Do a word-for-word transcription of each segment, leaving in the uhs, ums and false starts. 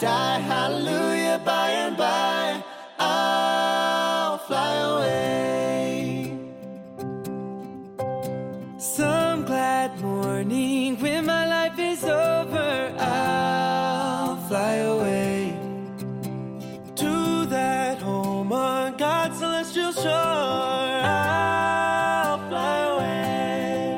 die, hallelujah, by and by, I'll fly away. Some glad morning when my life is over, I'll fly away to that home on God's celestial shore. I'll fly away.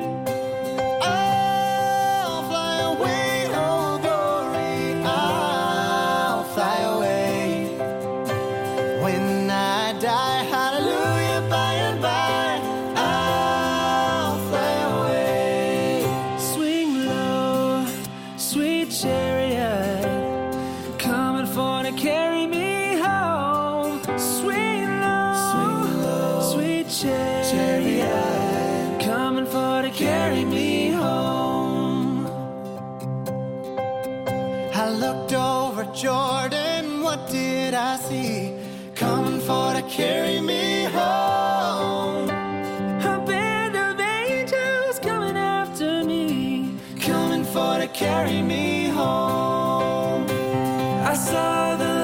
I'll fly away, oh glory. I'll fly away. When I die, hallelujah, by and by, I'll fly away. Swing low, sweet chariot, coming for to carry me home. Swing low, Swing low sweet chariot, coming for to carry me home. I looked over Jordan, what did I see? Coming for to carry me home. A band of angels coming after me, coming for to carry me home. I saw the